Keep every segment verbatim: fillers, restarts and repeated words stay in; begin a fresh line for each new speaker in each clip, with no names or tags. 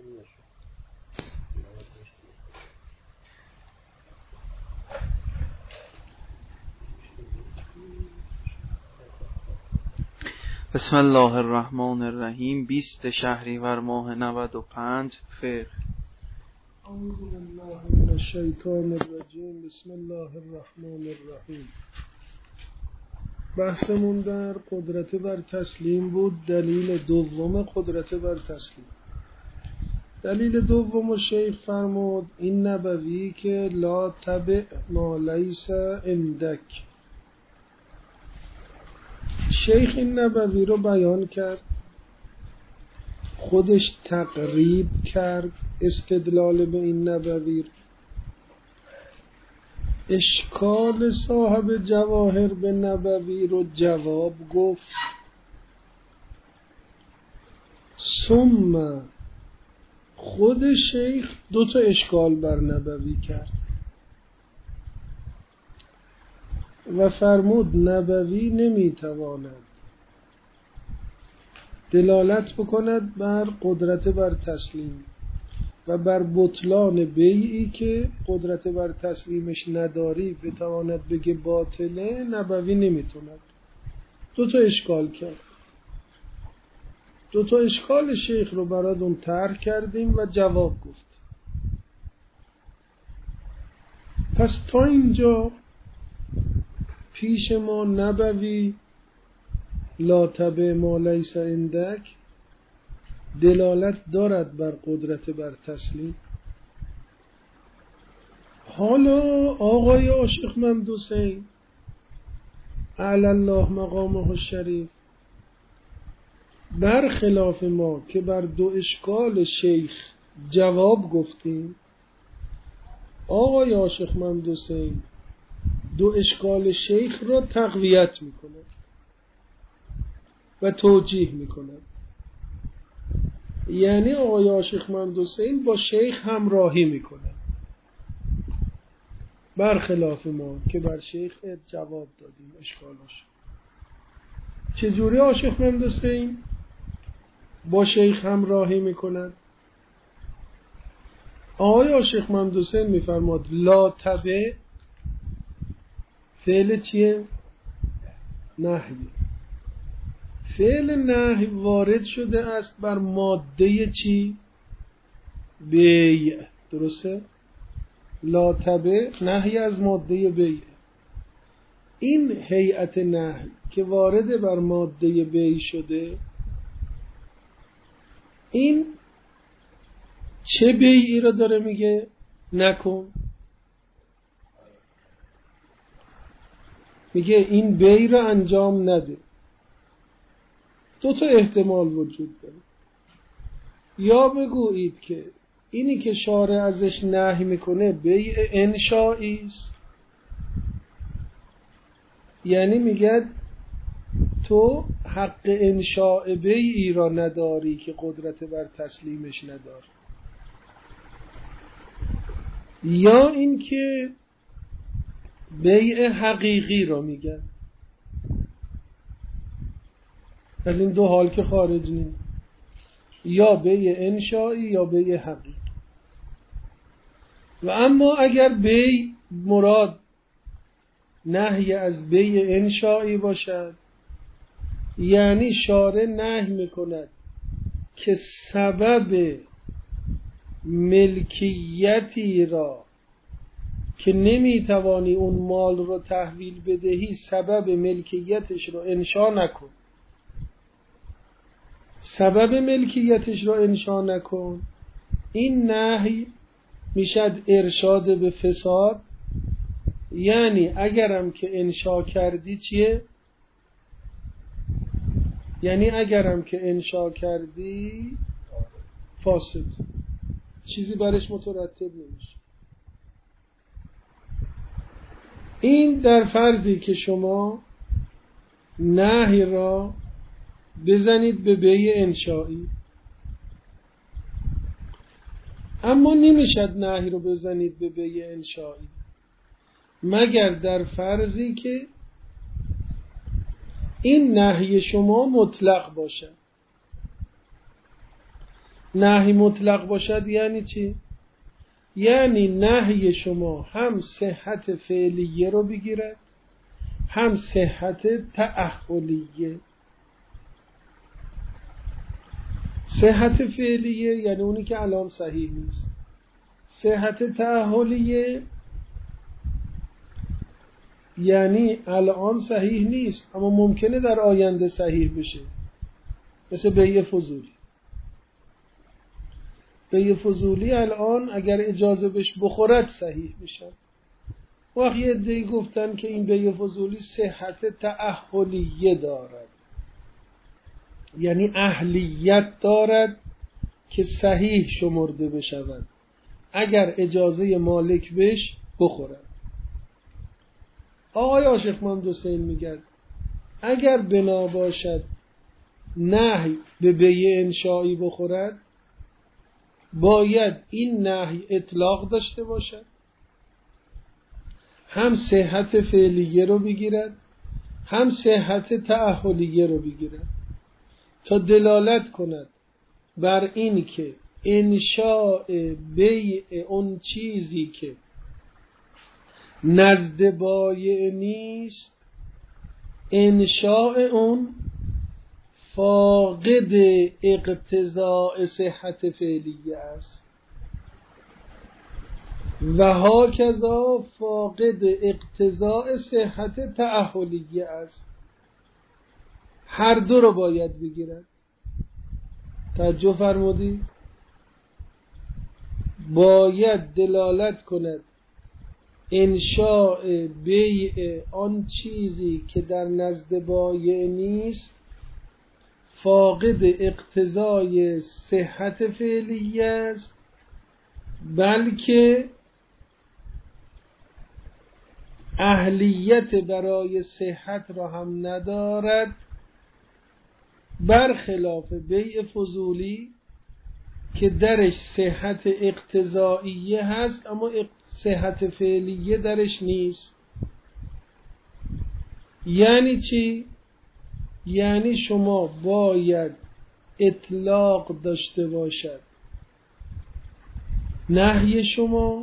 بسم الله الرحمن الرحیم. بیست شهریور ماه نود و پنج فقه.
اعوذ بالله من الشیطان الرجیم. بسم الله الرحمن الرحیم. بحثمون در قدرت بر تسلیم بود. دلیل دوم قدرت بر تسلیم. دلیل دوم شیخ فرمود این نبوی که لا تبع ما لیس عندک. شیخ این نبوی رو بیان کرد، خودش تقریب کرد استدلال به این نبوی. اشکال صاحب جواهر به نبوی رو جواب گفت. ثم خود شیخ دو تا اشکال بر نبوی کرد و فرمود نبوی نمیتواند دلالت بکند بر قدرت بر تسلیم و بر بطلان بیعی که قدرت بر تسلیمش نداری بتواند بگه باطله. نبوی نمیتوند. دو تا اشکال کرد. دو تا اشکال شیخ رو براتون طرح کردیم و جواب گفت. پس تا اینجا پیش ما نبوی لا تبع ما لیس عندک دلالت دارد بر قدرت بر تسلیم. حالا آقای عاشق محمد حسین اعلی الله مقامه الشریف برخلاف ما که بر دو اشکال شیخ جواب گفتیم، آقای عاشق محمد حسین دو اشکال شیخ را تقویت میکند و توجیه میکند. یعنی آقای عاشق محمد حسین با شیخ همراهی میکند، برخلاف ما که بر شیخ جواب دادیم اشکالاش. چجوری عاشق محمد حسین با شیخ همراهی میکند؟ آقای عاشق محمد حسین میفرماد لا تبع فعل چیه؟ نهی. فعل نهی وارد شده است بر ماده چی؟ بیع. درسته؟ لا تبع نهی از ماده بیع. این هیئت نهی که وارد بر ماده بیع شده، این چه بیعی را داره میگه نکن؟ میگه این بیع را انجام نده. دو تا احتمال وجود داره. یا بگویید که اینی که شارع ازش نهی میکنه بیع انشایی است، یعنی میگه تو حق انشاء بیعی را نداری که قدرت بر تسلیمش نداری. یا اینکه بیع حقیقی را میگن. از این دو حال که خارج نیم، یا بیع انشایی یا بیع حقیقی. و اما اگر بیع مراد نهی از بیع انشایی باشد، یعنی شارع نهی میکند که سبب ملکیتی را که نمیتوانی اون مال رو تحویل بدهی، سبب ملکیتش رو انشا نکن. سبب ملکیتش رو انشا نکن. این نهی میشد ارشاد به فساد. یعنی اگرم که انشا کردی چیه؟ یعنی اگرم که انشا کردی فاسد، چیزی برش مترتب نمیشه. این در فرضی که شما نهی را بزنید به بیع انشایی. اما نمیشد نهی رو بزنید به بیع انشایی مگر در فرضی که این نهی شما مطلق باشد. نهی مطلق باشد یعنی چی؟ یعنی نهی شما هم صحت فعلیه رو بگیرد هم صحت تأهلیه. صحت فعلیه یعنی اونی که الان صحیح نیست. صحت تأهلیه یعنی الان صحیح نیست اما ممکنه در آینده صحیح بشه، مثل بیع فضولی. بیع فضولی الان اگر اجازه بهش بخورد صحیح میشه. وقتی یه عده‌ای گفتن که این بیع فضولی صحت تأهلیه دارد، یعنی اهلیت دارد که صحیح شمرده بشود اگر اجازه مالک بهش بخورد. آقای عاشق محمد حسین میگه اگر بنا باشد نهی به بیع انشایی بخورد، باید این نهی اطلاق داشته باشد، هم صحت فعلیه رو بگیرد هم صحت تأهلیه رو بگیرد تا دلالت کند بر این که انشاء بیع اون چیزی که نزد بایع نیست، انشاء اون فاقد اقتضاء صحت فعلیه است و هاکذا فاقد اقتضاء صحت تأهلیه است. هر دو رو باید بگیرد. توجه فرمودی؟ باید دلالت کند انشاء بیع آن چیزی که در نزد بایع نیست فاقد اقتضای صحت فعلیه است، بلکه اهلیت برای صحت را هم ندارد، برخلاف بیع فضولی که درش صحت اقتضائیه هست اما صحت فعلیه درش نیست. یعنی چی؟ یعنی شما باید اطلاق داشته باشد نهی شما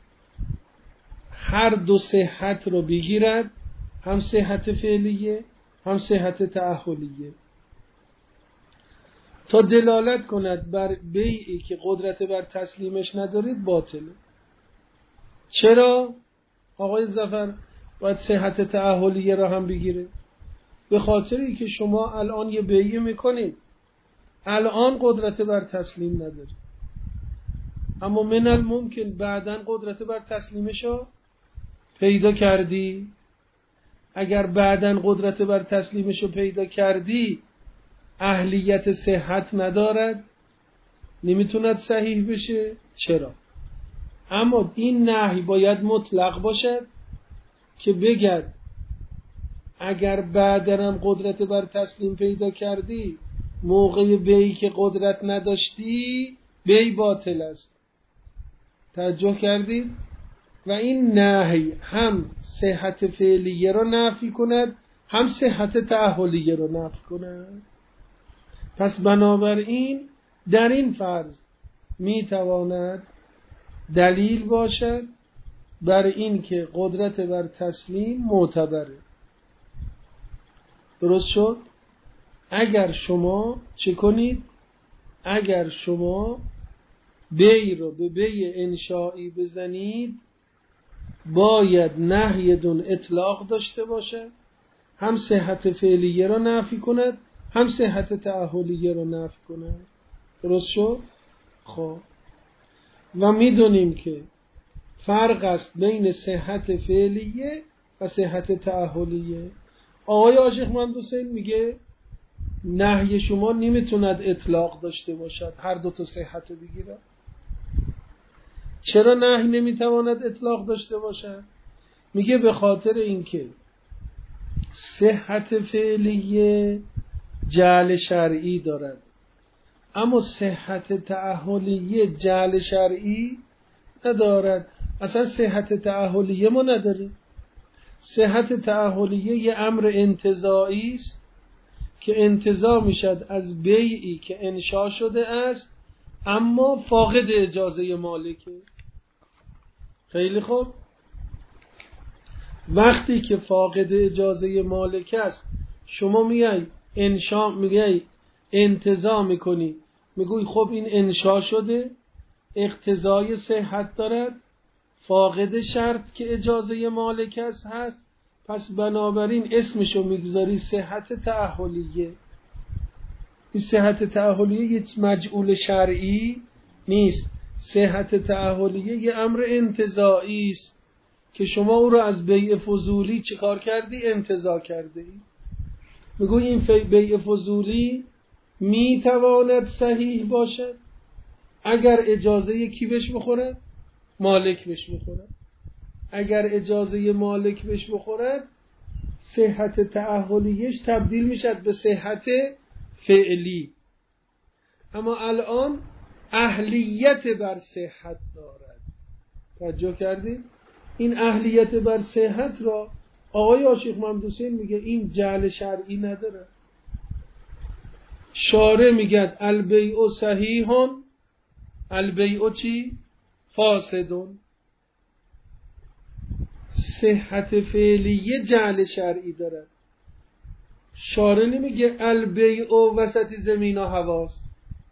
هر دو صحت رو بگیرد، هم صحت فعلیه هم صحت تأهلیه، تا دلالت کند بر بیعی که قدرت بر تسلیمش ندارید باطله. چرا آقای ظفر باید صحت تأهلیه را هم بگیره؟ به خاطری که شما الان یه بیعی میکنید، الان قدرت بر تسلیم ندارید، اما من الممکن بعداً قدرت بر تسلیمشو پیدا کردی. اگر بعداً قدرت بر تسلیمشو پیدا کردی اهلیت صحت ندارد، نمیتوند صحیح بشه. چرا؟ اما این نهی باید مطلق باشد که بگد اگر بعداً قدرت بر تسلیم پیدا کردی، موقع بیعی که قدرت نداشتی بیع باطل است. توجه کردید؟ و این نهی هم صحت فعلیه رو نفی کند هم صحت تأهلیه رو نفی کند. پس بنابراین در این فرض میتواند دلیل باشد بر این که قدرت بر تسلیم معتبره. درست شد؟ اگر شما چه کنید؟ اگر شما بیع رو به بیع انشایی بزنید، باید نهی دون اطلاق داشته باشد، هم صحت فعلیه رو نفی کند هم صحت تأهلیه رو نفی کند. درست شد؟ خب و میدونیم که فرق است بین صحت فعلیه و صحت تأهلیه. آقای عاشق محمد حسین میگه نهی شما نمیتوند اطلاق داشته باشد، هر دو تا صحت رو بگیرد. چرا نهی نمیتواند اطلاق داشته باشد؟ میگه به خاطر اینکه صحت فعلیه جعل شرعی دارد، اما صحت تأهلیه جعل شرعی ندارد. اصلا صحت تأهلیه ما نداریم. صحت تأهلیه یه امر انتزاعی است که انتزاع میشد از بیعی که انشا شده است اما فاقد اجازه مالکه. خیلی خوب، وقتی که فاقد اجازه مالک است شما میای انشا میای انتزاع میکنی، میگوی خب این انشا شده، اقتضای صحت دارد، فاقد شرط که اجازه مالک است هست، پس بنابراین اسمشو میگذاری صحت تأهلیه. این صحت تأهلیه یه مجعول شرعی نیست، صحت تأهلیه یه امر انتزاعی است که شما او رو از بیع فضولی چه کار کردی؟ انتزاع کرده ای. میگوی این بیع فضولی میتواند صحیح باشد اگر اجازه کی بهش بخورد؟ مالک بهش بخورد. اگر اجازه مالک بهش بخورد صحت تأهلیش تبدیل میشد به صحت فعلی. اما الان اهلیت بر صحت دارد. توجه کردید؟ این اهلیت بر صحت را آقای عاشق محمد حسین میگه این جعل شرعی نداره. شارع میگه البیع صحیحون، البیع چی؟ فاسدون. صحت فعلیه جعل شرعی داره. شارع نمیگه البیع وسط زمین و هواست.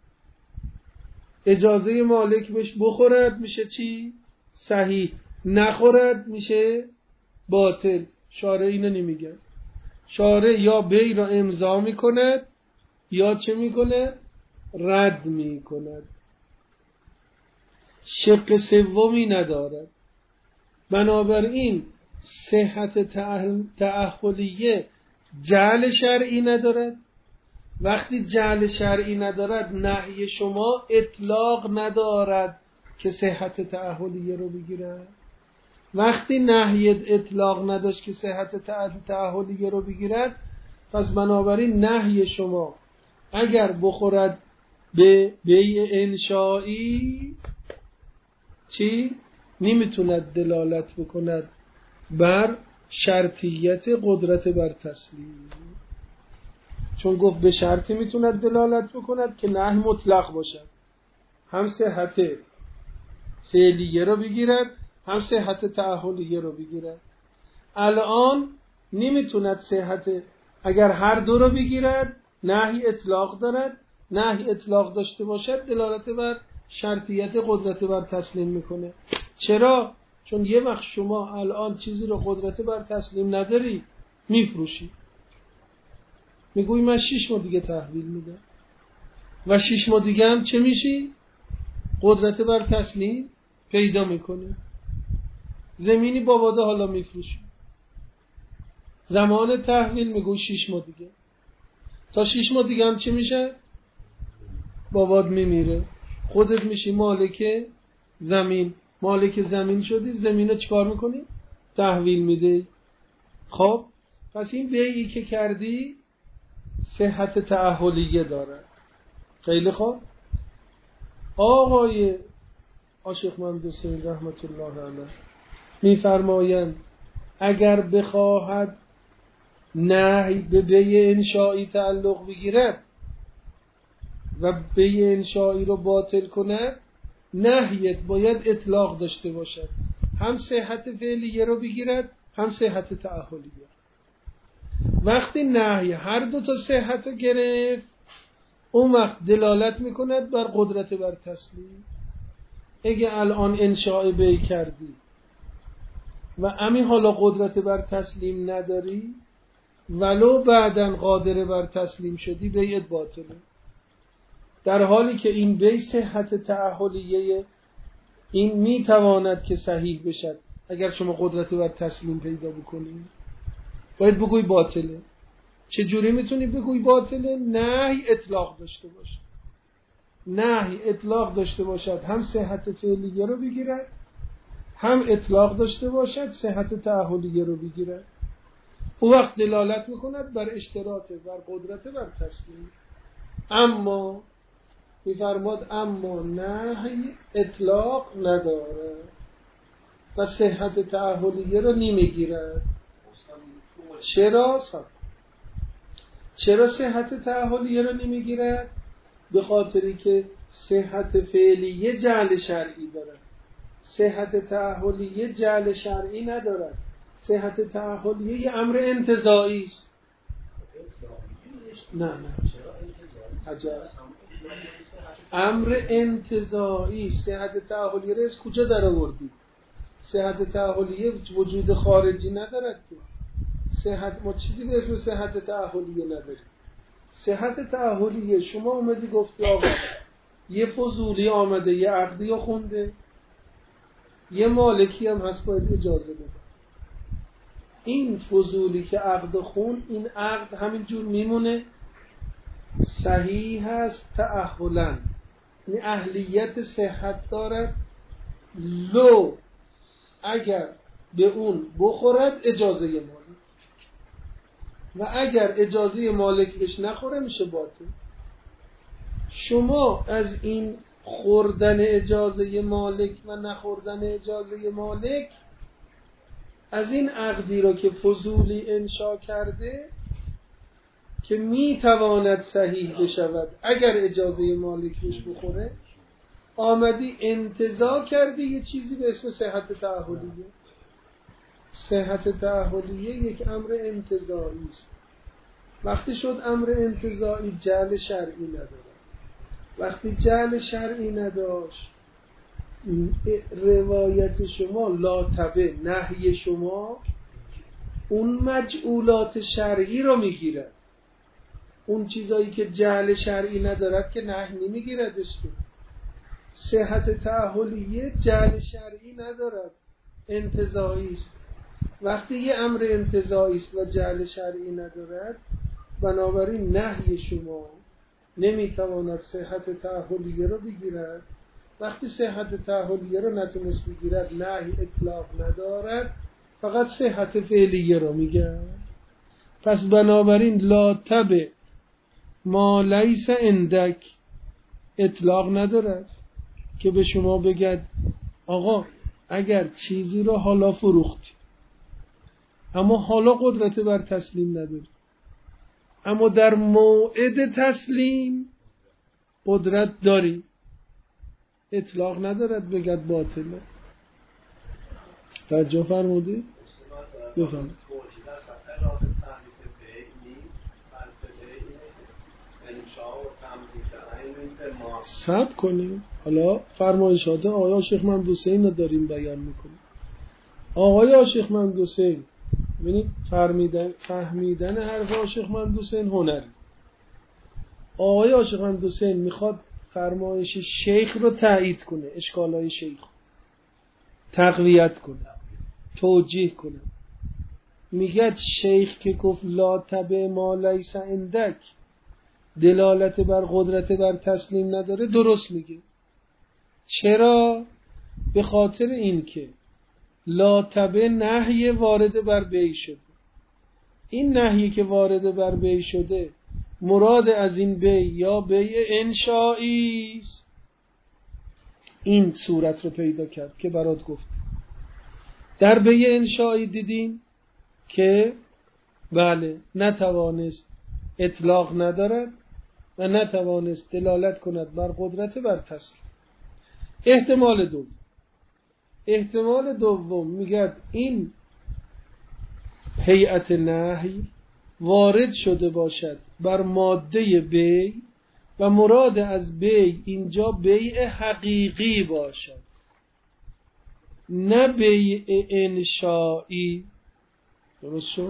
اجازه مالک بهش بخورد میشه چی؟ صحیح، نخورد میشه باطل. شارع اینو نمیگه. شارع یا بیع را امضا میکند یا چه میکنه؟ رد میکند. شق سومی ندارد. بنابراین صحت تأهلیه جعل شرعی ندارد. وقتی جعل شرعی ندارد نهی شما اطلاق ندارد که صحت تأهلیه رو بگیرد. وقتی نهی اطلاق نداشت که صحت تأهلیه رو بگیرد، پس بنابراین نهی شما اگر بخورد به بیع انشایی چی؟ نمیتوند دلالت بکند بر شرطیت قدرت بر تسلیم، چون گفت به شرطی میتوند دلالت بکند که نهی مطلق باشد، هم صحت فعلیه رو بگیرد هم صحت تأهلیه رو بگیرد. الان نمیتوند صحت، اگر هر دو رو بگیرد نهی اطلاق دارد، نهی اطلاق داشته باشد دلالت بر شرطیت قدرت بر تسلیم میکنه. چرا؟ چون یه وقت شما الان چیزی رو قدرت بر تسلیم نداری میفروشی، میگوی من شیش ماه دیگه تحویل میدم و شیش ماه دیگه هم چه میشی؟ قدرت بر تسلیم پیدا میکنی. زمینی باباده حالا میفروشی، زمان تحویل میگوی شیش ماه دیگه، تا شیش ماه دیگه هم چه میشه؟ باباد میمیره، خودت میشی مالک زمین. مالک زمین شدی، زمین رو چیکار میکنی؟ تحویل میدی. خب پس این بیعی که کردی صحت تأهلیه داره. خیلی خوب. آقای عاشق محمد حسین رحمت الله علیه میفرمایند اگر بخواهد نهی به بیع انشایی تعلق بگیرد و بیع انشایی رو باطل کند، نهیت باید اطلاق داشته باشد، هم صحت فعلیه رو بگیرد هم صحت تأهلیه. وقتی نهی هر دو تا صحت رو گرفت، اون وقت دلالت میکند بر قدرت بر تسلیم. اگه الان انشاء بیع کردی و امی حالا قدرت بر تسلیم نداری، ولو بعدن قادر بر تسلیم شدی، بیعت باطله. در حالی که این بیع صحت تأهلیه این میتواند که صحیح بشد اگر شما قدرت بر تسلیم پیدا بکنید، باید بگوی باطله. چه جوری میتونی بگوی باطله؟ نهی اطلاق داشته باشد. نهی اطلاق داشته باشد هم صحت فعلیه رو بگیرد، هم اطلاق داشته باشد صحت تأهلیه رو بگیرد. او وقت دلالت میکند بر اشتراط بر قدرت بر تسلیم. اما میفرماد اما نهی اطلاق نداره و صحت تأهلیه رو نمیگیرد. چرا؟ چرا صحت تأهلیه رو نمیگیرد؟ به خاطری که صحت فعلیه جعل شرعی دارد، صحت تأهلیه جعل شرعی ندارد. صحت تأهلیه یه امر انتزاعی است. نه نه عجب، امر انتزاعی. صحت تأهلیه رو از کجا در آوردید؟ صحت تأهلیه وجود خارجی ندارد که. صحت ما چیزی به اسم صحت تأهلیه نداریم. صحت تأهلیه شما اومدی گفتی آقا یه فضولی آمده یه عقدی رو خونده، یه مالکی هم هست باید اجازه بده. این فضولی که عقد خون، این عقد همینجور میمونه، صحیح هست تأهلاً، این اهلیت صحت دارد، لو اگر به اون بخورد اجازه مالک، و اگر اجازه مالک بهش نخوره میشه باطل. شما از این خوردن اجازه مالک و نخوردن اجازه مالک، از این عقدی رو که فضولی انشا کرده که میتواند صحیح بشود اگر اجازه مالک بهش بخوره، آمدی انتزاع کردی یه چیزی به اسم صحت تأهلیه. صحت تأهلیه یک امر انتزاعی است. وقتی شد امر انتزاعی جعل شرعی نداره. وقتی جعل شرعی نداشت، روایت شما لاتبه، نهی شما اون مجعولات شرعی رو میگیرد. اون چیزایی که جعل شرعی ندارد که نهی نمیگیردش که. صحت تأهلیه جعل شرعی ندارد، انتزاعی است. وقتی یه امر انتزاعی است و جعل شرعی ندارد، بنابراین نهی شما نمیتواند صحت تأهلیه رو بگیرد. وقتی صحت تأهلیه رو نتونست بگیرد، نهی اطلاق ندارد، فقط صحت فعلیه رو میگه. پس بنابراین لا تبع ما لیس عندک اطلاق ندارد که به شما بگد آقا اگر چیزی رو حالا فروختی اما حالا قدرت بر تسلیم نداری، اما در موعد تسلیم قدرت داری، اطلاق ندارد بگد باطله. توجه فرمودی؟ بفهم. صبر کنیم، حالا فرمایشات آقای شیخ محمد حسین رو داریم بیان میکنیم. آقای شیخ محمد حسین ببینید فهمیدن فهمیدن حرف شیخ محمد حسین هنری. آقای شیخ محمد حسین میخواد فرمایش شیخ رو تایید کنه، اشکالای شیخ تقویت کنه، توجیه کنه. میگه شیخ که گفت لا تبع ما لیس عندک دلالت بر قدرت بر تسلیم نداره، درست میگه. چرا؟ به خاطر این که لا تبع نهی وارد بر بیع شده. این نهی که وارد بر بیع شده مراد از این بیع یا بیع انشایی است. این صورت رو پیدا کرد که برات گفت. در بیع انشایی دیدین که بله نتوانست اطلاق ندارد و نتوانست دلالت کند بر قدرت بر تسلیم. احتمال دوم احتمال دوم میگه این هیئت نهی وارد شده باشد بر ماده بیع و مراد از بیع اینجا بیع حقیقی باشد، نه بیع انشایی. درست شد؟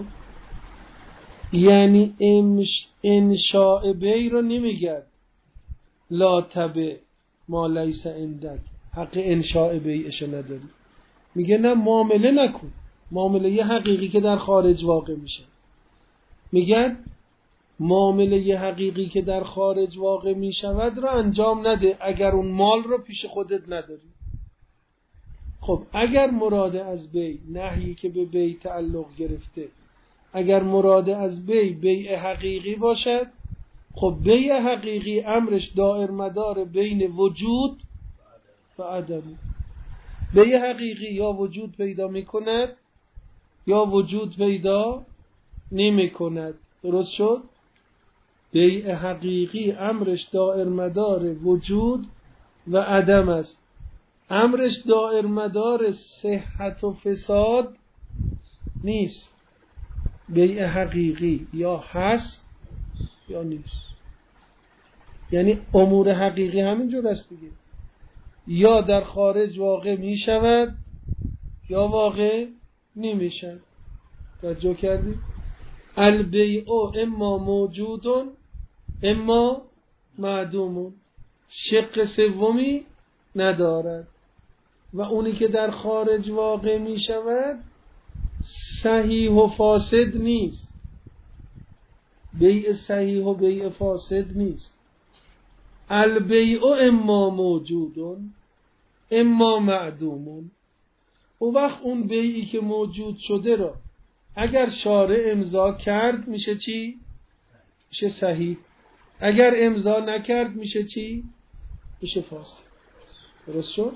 یعنی انشاء بیع رو نمیگه لا تبع ما لیس عندک، حق انشاء بیعش نداری. میگه نه معامله نکن، معامله یه حقیقی که در خارج واقع میشه. میگه معامله یه حقیقی که در خارج واقع میشود رو انجام نده اگر اون مال رو پیش خودت نداری. خب اگر مراد از بیع نهی که به بیع تعلق گرفته، اگر مراد از بیع بیع حقیقی باشد، خب بیع حقیقی امرش دائر مدار بین وجود و عدم. بیع حقیقی یا وجود پیدا میکند یا وجود پیدا نمی کند. درست شد؟ بیع حقیقی امرش دائر مدار وجود و عدم است. امرش دائر مدار صحت و فساد نیست. بیع حقیقی یا هست یا نیست. یعنی امور حقیقی همینجور است دیگه، یا در خارج واقع می شود یا واقع نمی شود. توجه کردی؟ البیع اما موجودون اما معدومون، شق سومی ندارد. و اونی که در خارج واقع می شود صحیح و فاسد نیست. بیع صحیح و بیع فاسد نیست. البیع اما موجودون اما معدومون. اون وقت اون بیعی که موجود شده را اگر شارع امضا کرد میشه چی؟ میشه صحیح. اگر امضا نکرد میشه چی؟ میشه فاسد. درست شد؟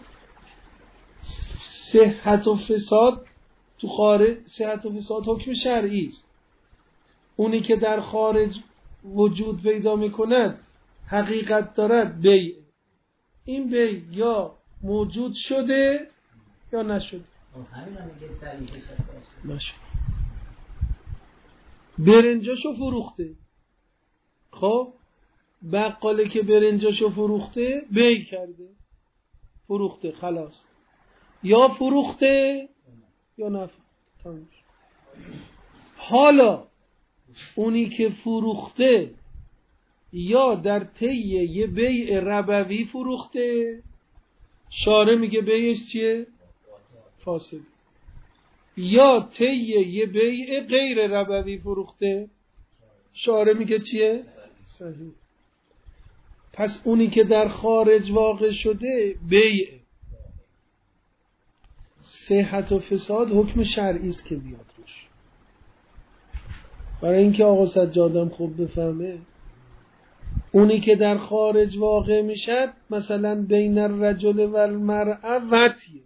صحت و فساد تو خارج، صحت و فساد حکم شرعی است. اونی که در خارج وجود پیدا میکند حقیقت دارد بیع. این بیع یا موجود شده یا نشده. نشده. برنجاشو فروخته، خب بقاله که برنجاشو فروخته بیع کرده، فروخته خلاص. یا فروخته یا نفروخته. حالا اونی که فروخته یا در طی یه بیع ربوی فروخته، شارع میگه بیعش چیه؟ فاسد. یا طی یه بیع غیر ربوی فروخته، شارع میگه چیه؟ صحیح. پس اونی که در خارج واقع شده بیع. صحت و فساد حکم شرعی است که بیاد روش. برای اینکه آقا سجادم خوب بفهمه، اونی که در خارج واقع میشد مثلا بین الرجل و المرأه وطیه.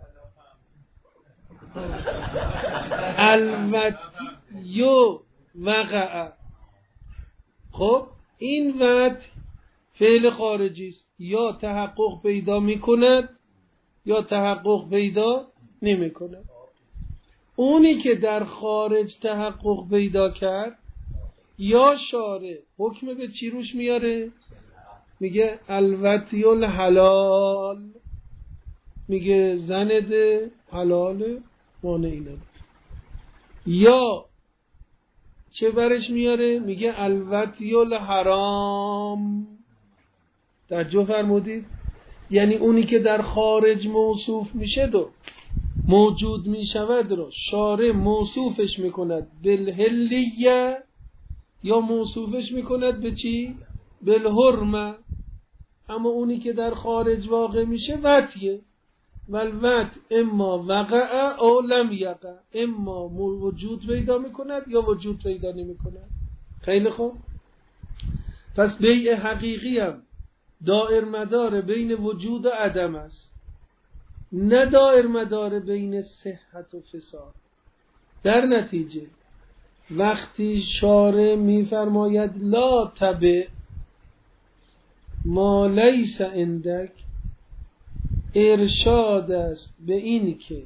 الوطی وقع. خب این وطی فعل خارجی است، یا تحقق پیدا میکند یا تحقق پیدا نمیکند. اونی که در خارج تحقق پیدا کرد یا شارع حکم به چی روش میاره؟ میگه الوطی الحلال، میگه زند حلال مانعی نداره. یا چه برش میاره؟ میگه الوطی الحرام. توجه فرمودید؟ یعنی اونی که در خارج موصوف میشه دو موجود میشود رو شارع موصوفش میکند بالحلیه یا موصوفش میکند به چی؟ بالحرمه. اما اونی که در خارج واقع میشه وطیه. والوط اما وقع او لم یقع، اما وجود پیدا میکند یا وجود پیدا نمیکند. خیلی خوب. پس بیع حقیقی هم دائر مدار بین وجود و عدم است، نه دائر مدار بین صحت و فساد. در نتیجه وقتی شارع میفرماید لا تبع ما لیس عندک، ارشاد است به این که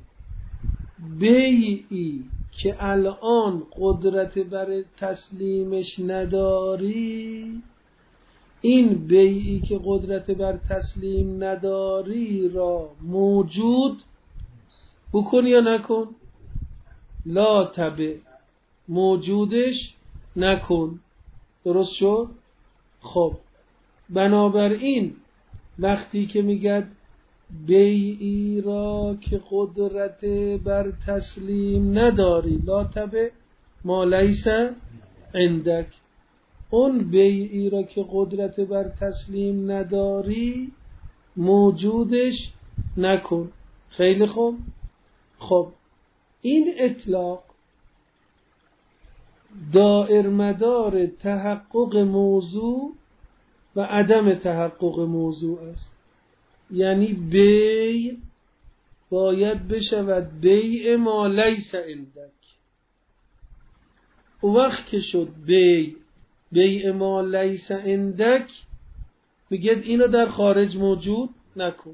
بیعی که الان قدرت بر تسلیمش نداری، این بیعی که قدرت بر تسلیم نداری را موجود بکن یا نکن. لا تبع موجودش نکن. درست شد؟ خب بنابراین وقتی که میگه بیعی را که قدرت بر تسلیم نداری، لا تبع ما لیس عندک، اون بیعی را که قدرت بر تسلیم نداری موجودش نکن. خیلی خوب. خب این اطلاق دائر مدار تحقق موضوع و عدم تحقق موضوع است. یعنی بیع باید بشود بیع ما لیس عندک. او وقت که شد بیع بیع ما لیس عندک، میگه اینو در خارج موجود نکن.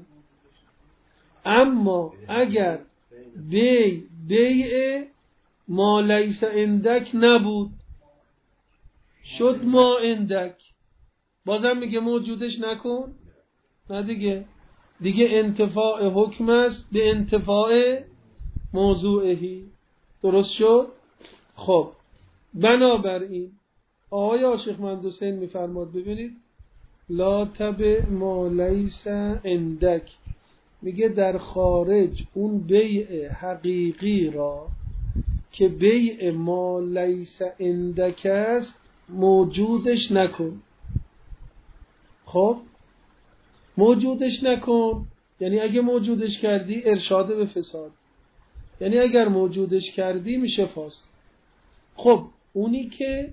اما اگر بیع بیع ما لیس عندک نبود، شد ما عندک، بازم میگه موجودش نکن؟ نه دیگه، دیگه انتفاع حکم است به انتفاع موضوعهی. درست شد؟ خب بنابراین آقای عاشق مهندوسین میفرماد ببینید لا تبع ما لیس عندک، میگه در خارج اون بیع حقیقی را که بیع ما لیس عندک است موجودش نکن. خب موجودش نکن یعنی اگه موجودش کردی ارشاد به فساد، یعنی اگر موجودش کردی میشه فاسد. خب اونی که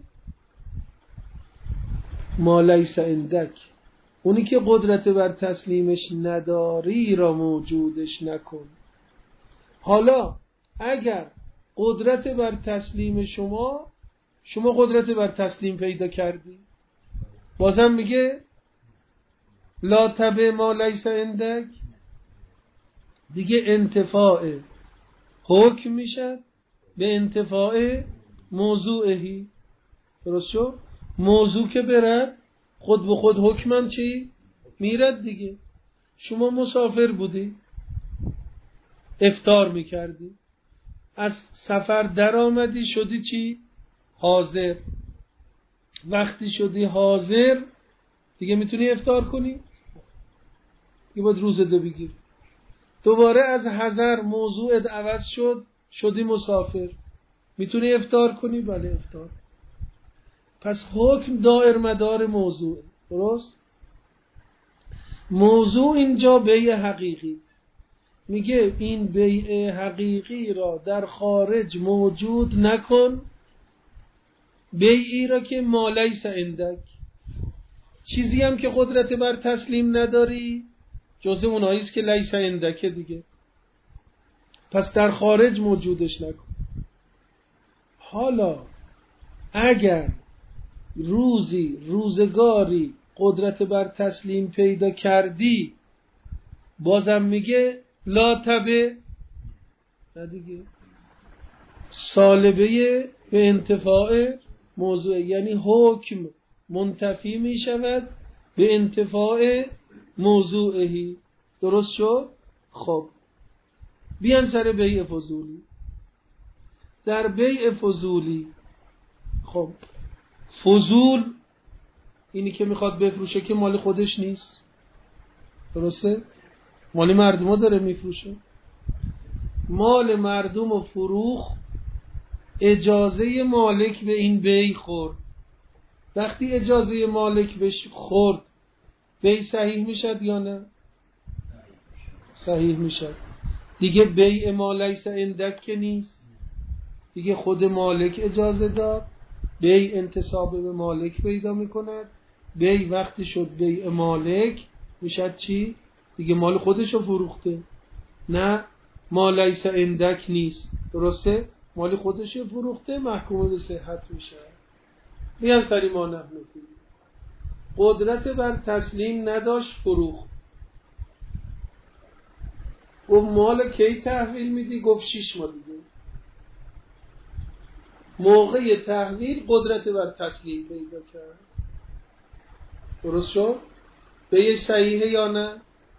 ما لیس عندک، اونی که قدرت بر تسلیمش نداری را موجودش نکن. حالا اگر قدرت بر تسلیم شما شما قدرت بر تسلیم پیدا کردی، بازم میگه لا تبع ما لیس عندک، دیگه انتفاع حکم میشه به انتفاع موضوعهی. درست شد؟ موضوع که برد خود به خود حکمم چی؟ میرد دیگه. شما مسافر بودی، افطار میکردی، از سفر در آمدی شدی چی؟ حاضر. وقتی شدی حاضر دیگه میتونی افطار کنی؟ دیگه باید روزه دو بگیر. دوباره از حضر موضوعت عوض شد، شدی مسافر، میتونی افطار کنی؟ بله افطار. پس حکم دائر مدار موضوع. درست؟ موضوع اینجا بیع حقیقی، میگه این بیع حقیقی را در خارج موجود نکن، بیعی را که ما لیس عندک، چیزی هم که قدرت بر تسلیم نداری جزء اونایی است که لیس عندک دیگه، پس در خارج موجودش نکن. حالا اگر روزی روزگاری قدرت بر تسلیم پیدا کردی، بازم میگه لا تبع، نه دیگه، سالبه به انتفاع موضوع، یعنی حکم منتفی میشود به انتفاع موضوعهی. درست شد؟ خب بیان سر بیع فضولی. در بیع فضولی خب فضول اینی که میخواد بفروشه که مال خودش نیست، درسته؟ مال مردم ها داره میفروشه. مال مردم و فروخ اجازه مالک به این بیع خورد. وقتی اجازه مالک بهش خورد بیع صحیح میشد یا نه؟ صحیح میشد. دیگه بیع ما لیس عندک که نیست، دیگه خود مالک اجازه داد، بیع انتساب به مالک پیدا میکند. بیع وقتی شد بیع مالک میشد چی؟ دیگه مال خودشو فروخته، نه ما لیس عندک نیست. درسته؟ مال خودشو فروخته، محکوم به صحت میشه. بیان سری ما نحنفی قدرت بر تسلیم نداشت، فروخت. گفت مال کی تحویل میدی؟ گفت شیش ماه دیگه. موقع تحویل قدرت بر تسلیم پیدا کرد. درست شد؟ بیع صحیحه یا نه؟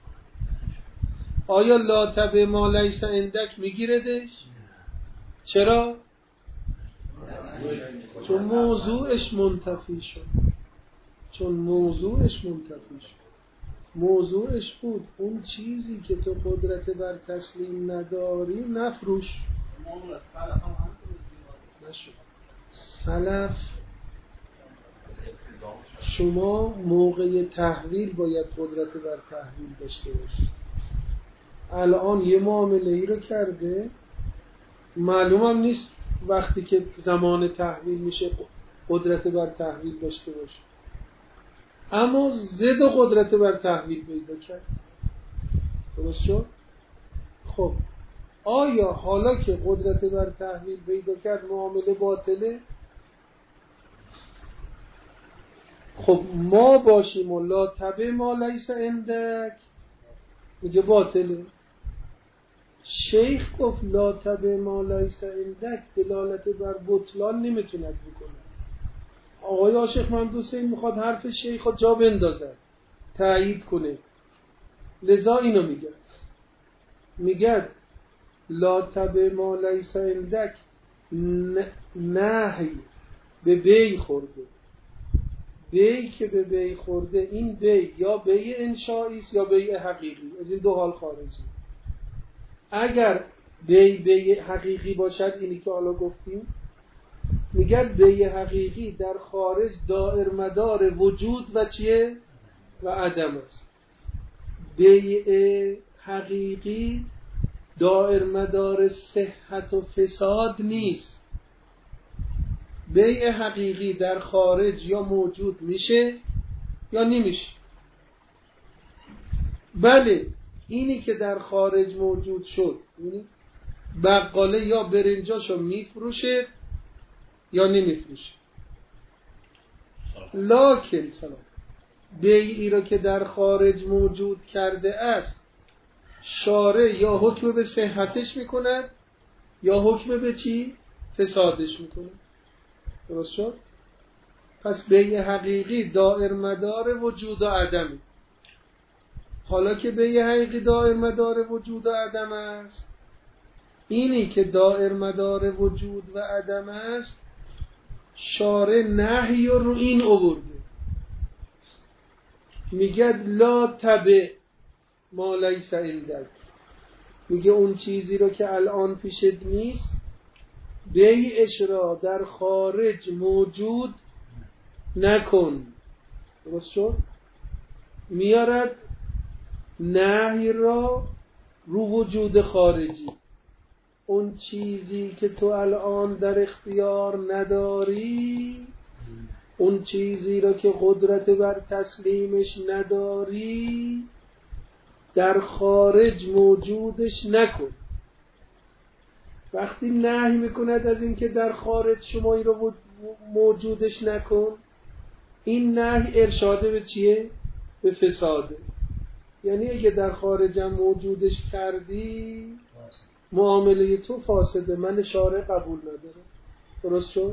آیا لا تبع ما لیس عندک میگیردش؟ چرا؟ چون موضوعش منتفی شد. چون موضوعش منتفی شد. موضوعش بود اون چیزی که تو قدرت بر تسلیم نداری نفروش. نشد. سلف شما موقع تحویل باید قدرت بر تحویل داشته باشید. الان یه معامله ای رو کرده، معلومم نیست وقتی که زمان تحویل میشه قدرت بر تحویل داشته باشه، اما ضد قدرت بر تحویل پیدا کرد. درست شد؟ خب آیا حالا که قدرت بر تحویل پیدا کرد معامله باطله؟ خب ما باشیم و لا تبع ما لیس عندک میگه باطله. شیخ گفت لا تبع ما لیس عندک دلالت بر بطلان نمیتوند بکنه. آقای عاشق محمد حسین میخواد حرف شیخ رو جا بندازه، تایید کنه، لذا اینو میگه میگه لا تبع ما لیس عندک نهی به بی خورده. بی که به بی خورده، این بی یا بی انشایی است یا بی حقیقی، از این دو حال خارجی. اگر بی بی حقیقی باشد، اینی که حالا گفتیم، میگه بی حقیقی در خارج دائر مدار وجود و چیه؟ و عدم است. بی حقیقی دائر مدار صحت و فساد نیست. بیع حقیقی در خارج یا موجود میشه یا نمیشه. بله اینی که در خارج موجود شد، بقاله یا برنجاشو میفروشه یا نمیفروشه. لکن سلام بیعی رو که در خارج موجود کرده است، شارع یا حکم به صحتش میکند یا حکم به چی؟ فسادش میکنه. درست شد؟ پس بیع حقیقی دائر مدار وجود و عدمه. حالا که بیع حقیقی دائر مدار وجود و عدم است، اینی که دائر مدار وجود و عدم است، شارع نهی رو این آورده، میگه لا تبع ما لیس عندک. میگه اون چیزی رو که الان پیشت نیست، بیعش را در خارج موجود نکن. درست شد؟ میارد نهی را رو وجود خارجی. اون چیزی که تو الان در اختیار نداری، اون چیزی را که قدرت بر تسلیمش نداری، در خارج موجودش نکن. وقتی نهی میکند از این که در خارج شما این رو موجودش نکن، این نهی ارشاده به چیه؟ به فساده. یعنی اگه در خارجم موجودش کردی، معامله تو فاسده، من شارع قبول ندارم. درست شد؟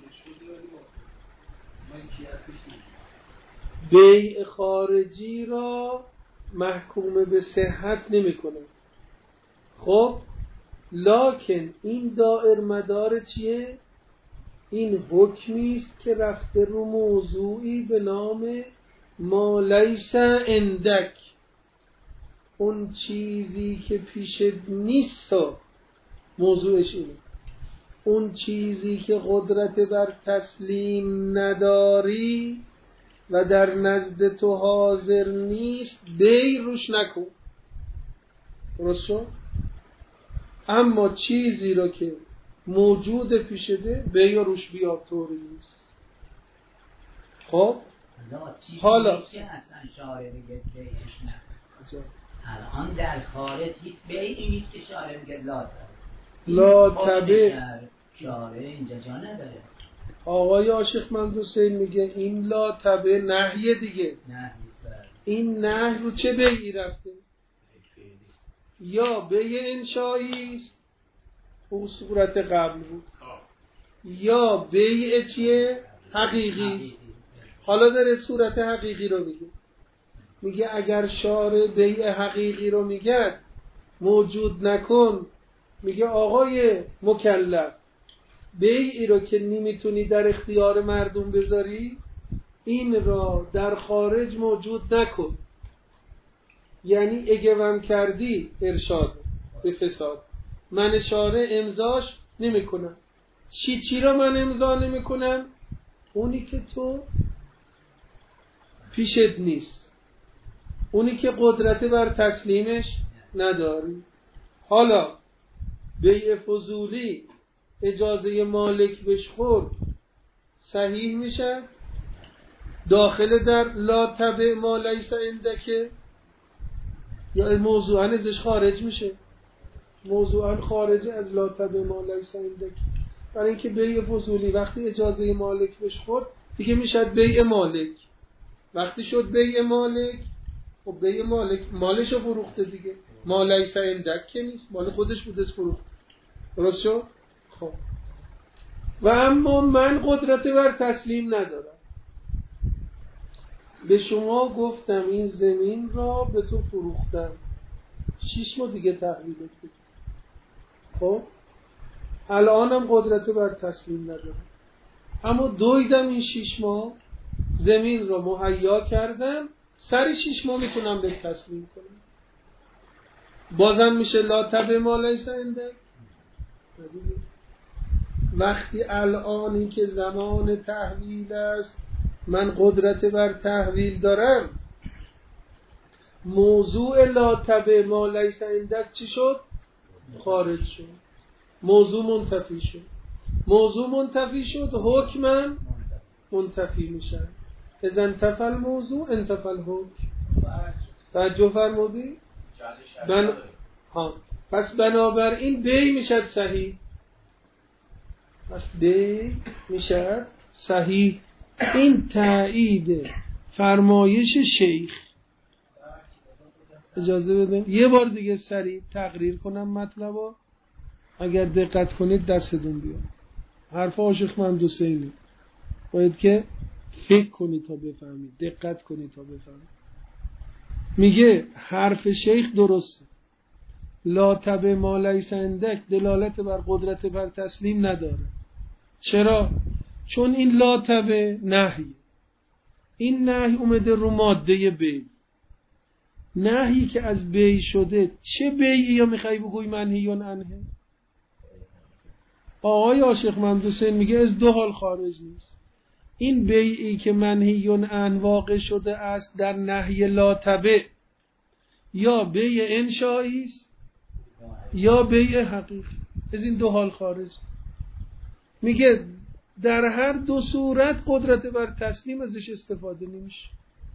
بیع خارجی را محکوم به صحت نمی کنه. خب لکن این دائر مدار چیه؟ این حکمی است که رفته رو موضوعی به نام ما لیس عندک. اون چیزی که پیشت نیست، موضوعش اینه. اون چیزی که قدرت بر تسلیم نداری و در نزد تو حاضر نیست، بیع روش نکن. درست شد؟ اما چیزی رو که موجود پیشته، بیع روش بیاد، طوری نیست. خب حالا
اصلا شارع بگه بیعش نکن. الان در خارج هیچ بیعی نیست که شارع بگه لا تبع.
لا تبع
شارع اینجا جا نداره.
آقای عاشق محمد حسین میگه این لا تبع نهیه دیگه. این نهی رو چه بیعی رفته؟ یا بیع انشایی است، اون صورت قبل بود، یا بیع چیه؟ حقیقی است. حالا داره صورت حقیقی رو میگه. میگه اگر شارع بیع حقیقی رو میگه موجود نکن، میگه آقای مکلف، بیعی رو که نمیتونی در اختیار مردم بذاری، این را در خارج موجود نکن. یعنی اگه کردی ارشاد به فساد. من شارع امضاش نمی کنم. چی چی را من امضا نمی کنم؟ اونی که تو پیشت نیست، اونی که قدرت بر تسلیمش نداری. حالا بیع فضولی اجازه مالک بهش خورد، صحیح میشه؟ داخل در لا تبع ما لیس عندک، یا موضوعاً ازش خارج میشه؟ موضوعاً خارج از لا تبع ما لیس عندک. برای اینکه بیع فضولی وقتی اجازه مالک بهش خورد دیگه میشه بیع مالک. وقتی شد بیع مالک، خب بیع مالک مالشو فروخته دیگه، مال لیس عندک که نیست، مال خودش بوده فروخت. درست شد؟ خب و اما من قدرت بر تسلیم ندارم. به شما گفتم این زمین را به تو فروختم، شیش ماه دیگه تحویلت بدم. خب الانم قدرت بر تسلیم ندارم، اما دویدم این شیش ماه زمین را مهیا کردم، سر شیش ماه میتونم به تسلیم کنم. بازم میشه لا تبع ما لیس عندک. وقتی الانی که زمان تحویل است من قدرت بر تحویل دارم، موضوع لا تبع ما لیس عندک چی شد؟ خارج شد، موضوع منتفی شد. موضوع منتفی شد، حکمم منتفی میشه. اذا انتفى الموضوع انتفى الحکم. توجه فرمودی؟ بن... ها. پس بنابراین بی میشد صحیح. پس بی میشد صحیح. این تایید فرمایش شیخ. اجازه بدم یه بار دیگه سریع تقریر کنم مطلبو، اگر دقت کنید دستتون بیاد. حرف عاشق مهندو حسینی باید که فکر کنید تا بفهمید، دقت کنید تا بفهمید. میگه حرف شیخ درسته، لا تبع ما لیس عندک دلالت بر قدرت بر تسلیم نداره. چرا؟ چون این لا تبع نهی، این نهی اومده رو ماده بی، نهی که از بی شده چه بیعی یا میخوای بگوی منهیون عنه؟ آقای عاشق مهندو حسین میگه از دو حال خارج نیست. این بیعی که منهیون عنه واقع شده است در نهی لا تبع، یا بیع انشایی است یا بیع حقیقی، از این دو حال خارج. میگه در هر دو صورت قدرت بر تسلیم ازش استفاده نمیشه.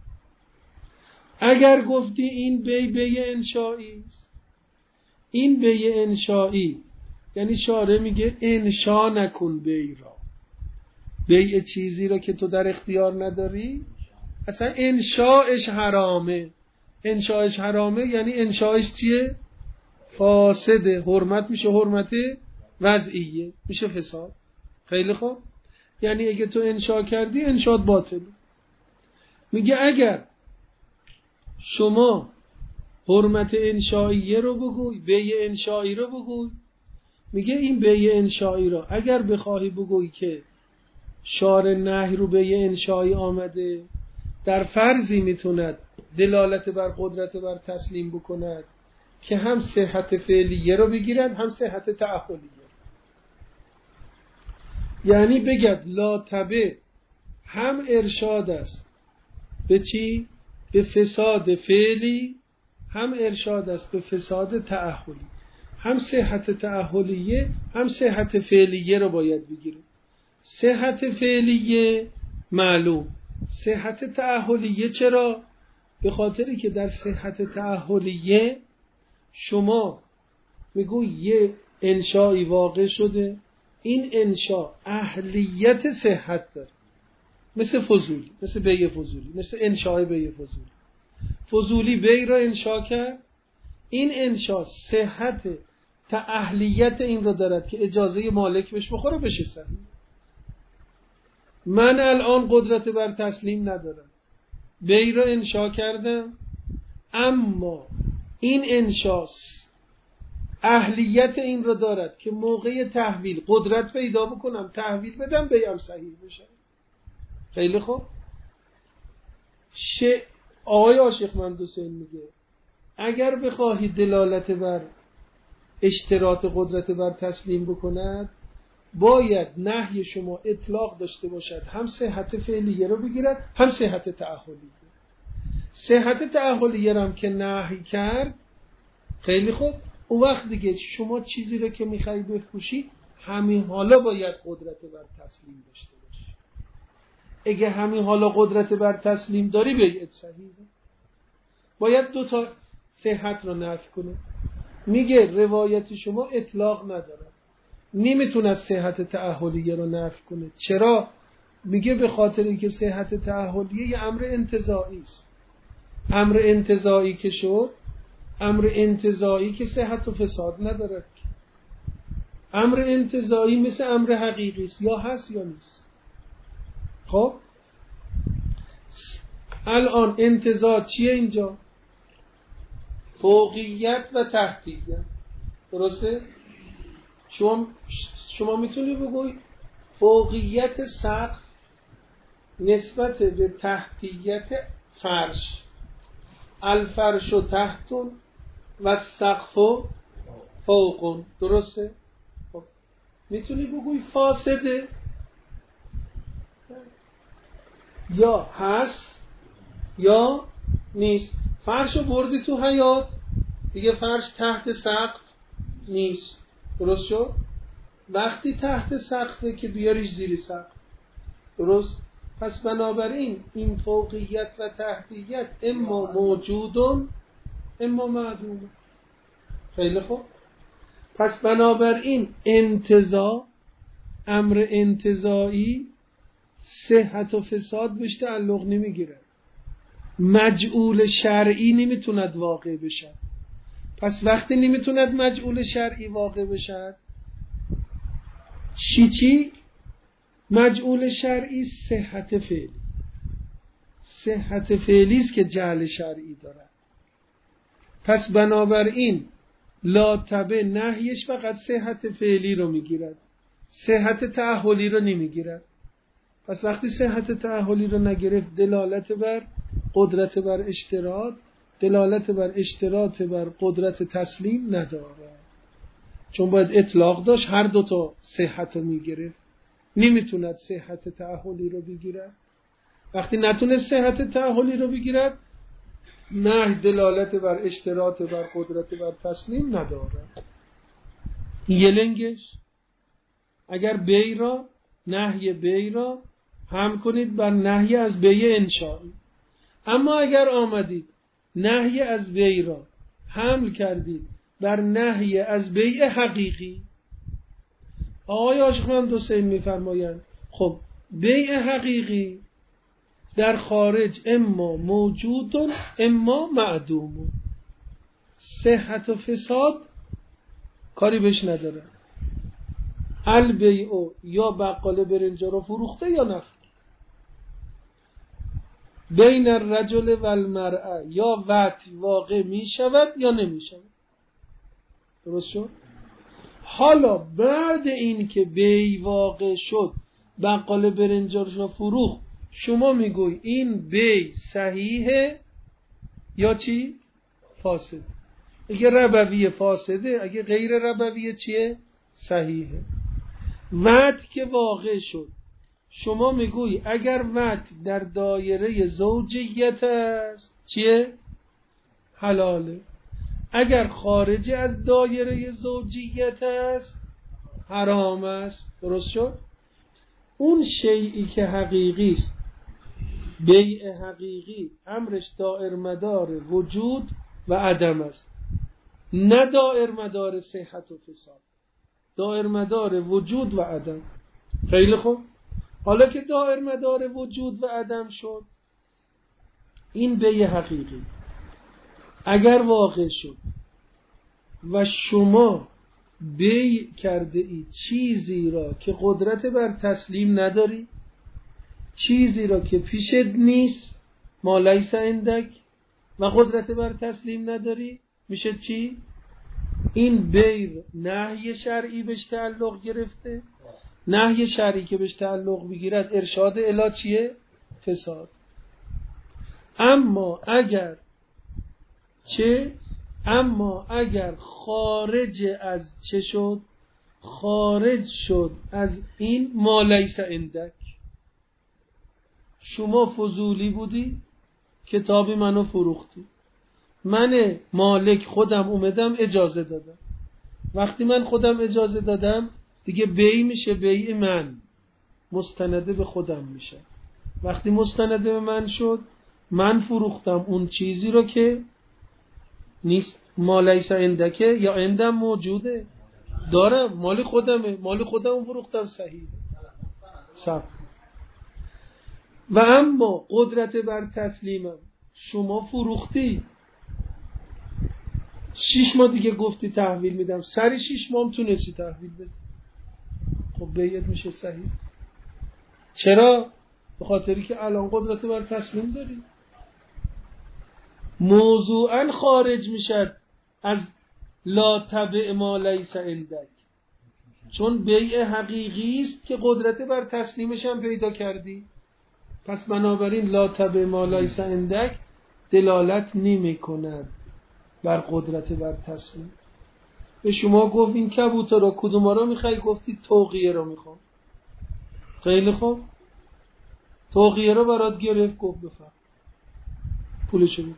اگر گفتی این بیع بیع انشایی است، این بیع انشایی یعنی شارع میگه انشا نکن بیع را، بیع چیزی را که تو در اختیار نداری اصلا انشاش حرامه. انشاش حرامه یعنی انشاش چیه؟ فاسده. حرمت میشه حرمت وضعیه، میشه فساد. خیلی خوب، یعنی اگه تو انشا کردی انشاء باطله. میگه اگر شما حرمت انشائیه رو بگوی، بیع انشایی رو بگوی، میگه این بیع انشایی رو اگر بخواهی بگوی که شارع نهی رو بیع انشایی آمده، در فرضی میتوند دلالت بر قدرت بر تسلیم بکند که هم صحت فعلیه رو بگیرد هم صحت تعهدیه. یعنی بگد لا تبع هم ارشاد است به چی؟ به فساد فعلی، هم ارشاد است به فساد تعهدی. هم صحت تعهدیه هم صحت فعلیه رو باید بگیره. صحت فعلیه معلوم، صحت تعهدیه چرا؟ به خاطری که در صحت تعهدیه شما میگوی یه انشایی واقع شده، این انشا اهلیت صحت داره، مثل فضولی، مثل بیع فضولی، مثل انشای بیع فضولی. فضولی بیع را انشا کرد، این انشا صحت اهلیت این رو دارد که اجازه مالک بهش بخوره بشه صحیح. من الان قدرت بر تسلیم ندارم، بیع را انشا کردم، اما این انشاس اهلیت این رو دارد که موقع تحویل قدرت پیدا بکنم، تحویل بدم، بیعم صحیح بشه. خیلی خوب. ش... آقای عاشق مهندو حسین میگه اگر بخواهی دلالت بر اشتراط قدرت بر تسلیم بکند، باید نهی شما اطلاق داشته باشد، هم صحت فعلیه رو بگیرد هم صحت تعهدیه. صحت تعهدیه رو هم که نهی کرد، خیلی خوب، اون وقت دیگه شما چیزی رو که میخوایی بفروشی همین حالا باید قدرت بر تسلیم داشته باشی. اگه همین حالا قدرت بر تسلیم داری بیعت صحیحه. باید دو تا صحت رو نفی کنه. میگه روایت شما اطلاق نداره، نمیتونه صحت تعهدیه رو نفی کنه. چرا؟ میگه به خاطر که صحت تعهدیه یه امر انتزاعی است. امر انتزاعی که شد، امر انتزاعی که صحت و فساد نداره. امر انتزاعی مثل امر حقیقی است، یا هست یا نیست. خب الان انتزاع چیه اینجا؟ فوقیت و تحتیت. درسته؟ شما شما میتونی بگوی فوقیت سقف نسبت به تحتیت فرش، الفرش و تحتون و سقف و فوقون. درسته؟ خب میتونی بگوی فاسده یا هست یا نیست. فرشو بردی تو حیاط دیگه، فرش تحت سقف نیست. درست شد؟ وقتی تحت سقفه که بیاریش زیر سقف. درست؟ پس بنابراین این فوقیت و تحتیت اما موجودون اما معدوم. خیلی خوب. پس بنابراین انتزاع، امر انتزاعی صحت و فساد بهش تعلق نمیگیره. مجعول شرعی نمیتوند واقع بشه. پس وقتی نمیتوند مجعول شرعی واقع بشه، چی چی؟ مجعول شرعی صحت فعلی. صحت فعلی است که جعل شرعی داره. پس بنابراین لا تبع نهیش فقط صحت فعلی رو میگیرد، صحت تعهلی رو نمیگیرد. پس وقتی صحت تعهلی رو نگرفت، دلالت بر قدرت بر اشتراط، دلالت بر اشتراط بر قدرت تسلیم نداره، چون باید اطلاق داشت هر دوتا صحت رو میگرفت. نمیتوند صحت تعهلی رو بگیرد. وقتی نتونه صحت تعهلی رو بگیرد، نه دلالت بر اشتراط بر قدرت بر تسلیم نداره. یه لنگش اگر بی را، نهی بی را هم کنید بر نهی از بی انشایی، اما اگر آمدید نهی از بی را حمل کردید بر نهی از بیع حقیقی، آقای عاشق محمد حسین میفرمایند خب بیع حقیقی در خارج اما موجود اما معدوم، صحت و فساد کاری بهش نداره. البیع یا بقال برنجا رو فروخته یا نفروخته، بین الرجل و المرأه یا وقت واقع می شود یا نمی شود. درست شد؟ حالا بعد این که بی واقع شد، بقال برنجا رو فروخت، شما میگوی این بی صحیحه یا چی؟ فاسد. اگه ربوی فاسده، اگه غیر ربوی چیه؟ صحیحه. وقت که واقع شد، شما میگوی اگر وقت در دایره زوجیت است چیه؟ حلاله. اگر خارج از دایره زوجیت است حرام است. درست شد؟ اون شیئی که حقیقی است، بیع حقیقی، امرش دائر مدار وجود و عدم است، نه دائر مدار صحت و فساد، دائر مدار وجود و عدم. خیلی خوب. حالا که دائر مدار وجود و عدم شد، این بیع حقیقی اگر واقع شد و شما بیع کرده ای چیزی را که قدرت بر تسلیم نداری، چیزی را که پیشت نیست، ما لیس عندک، و قدرت بر تسلیم نداری، میشه چی؟ این بیع نهی شرعی بهش تعلق گرفته. نهی شرعی که بهش تعلق بگیرد ارشاد الی چیه؟ فساد. اما اگر چه؟ اما اگر خارج از چه شد؟ خارج شد از این ما لیس عندک. شما فضولی بودی، کتابی منو فروختی، من مالک خودم اومدم اجازه دادم. وقتی من خودم اجازه دادم دیگه بیع میشه، بیع من مستنده به خودم میشه. وقتی مستنده به من شد، من فروختم اون چیزی رو که نیست، ما لیس عندکه یا عندم موجوده، دارم، مال خودمه، مال خودم فروختم، صحیح. صح. و اما قدرت بر تسلیمم شما فروختی، شیش ماه دیگه گفتی تحویل میدم، سری شیش ماه هم تونستی تحویل بدی، خب بیعت میشه صحیح. چرا؟ به خاطری که الان قدرت بر تسلیم داری. موضوعا خارج میشد از لا تبع ما لیس عندک، چون بیع حقیقی است که قدرت بر تسلیمش هم پیدا کردی. پس بنابراین لا تبع ما لیس عندک دلالت نمی کند بر قدرت بر تسلیم. به شما گفت این کبوتر را کدوم را میخوای؟ گفتی توقیه را میخوام. خیلی خوب، توقیه را برات گرفت، گفت بفرم پولشو بده.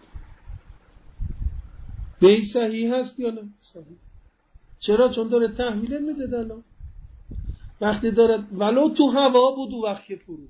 بیع صحیح هست یا نه؟ صحیح. چرا؟ چون داره تحویل میده دلال. وقتی داره ولو تو هوا بود و وقتی فرو.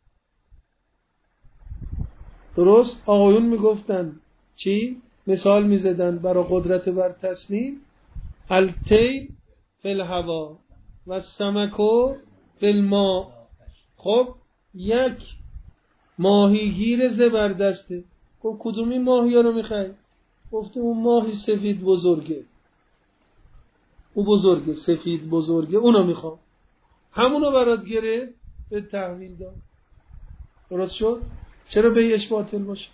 درست؟ آقایون میگفتن چی؟ مثال میزدن برای قدرت بر تسلیم، التیل فی الهوا و السمکو فی الماء. خب یک ماهیگیر زبردسته، گفت کدومی ماهی ها رو میخوای؟ گفته اون ماهی سفید بزرگه، اون بزرگه سفید بزرگه اونو میخوام. همونو برات گرفت به تحویل داد. درست شد؟ چرا بیعش باطل باشه؟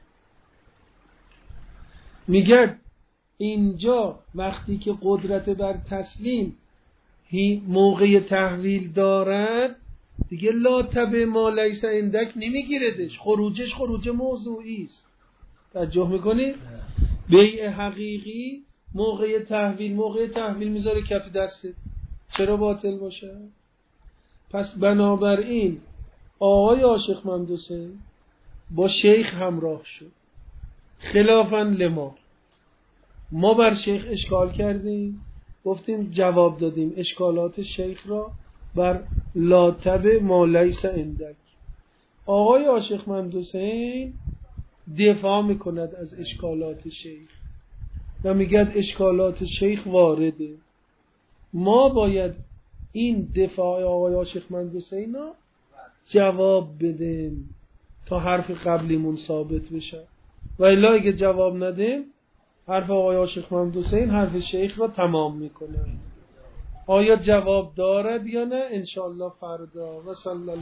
میگه اینجا وقتی که قدرت بر تسلیم موقع تحویل دارد دیگه لا تبع ما لیس عندک نمیگیردش، خروجش خروج موضوعی است. توجه میکنی؟ بیع حقیقی موقع تحویل موقع تحویل میذاره کف دستت، چرا باطل باشه؟ پس بنابراین آقای عاشق محمد حسین با شیخ همراه شد، خلافاً لما. ما بر شیخ اشکال کردیم، گفتیم جواب دادیم اشکالات شیخ را بر لا تبع ما لیس عندک. آقای عاشق محمد حسین دفاع میکند از اشکالات شیخ و میگه اشکالات شیخ وارده. ما باید این دفاع آقای عاشق محمد حسین را جواب بدیم تا حرف قبلیمون ثابت بشه، و الا اگه جواب ندیم حرف آقای عاشق محمد حسین حرف شیخ را تمام میکنه. آیا جواب دارد یا نه؟ انشاءالله فردا. و صلی الله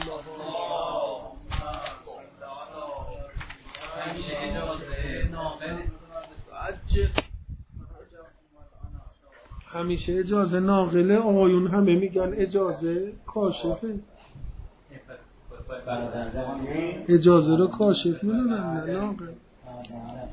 همیشه اجازه ناقله. آقایون همه میگن اجازه کاشفه، اجازه رو کاشف میدونن نه ناقل.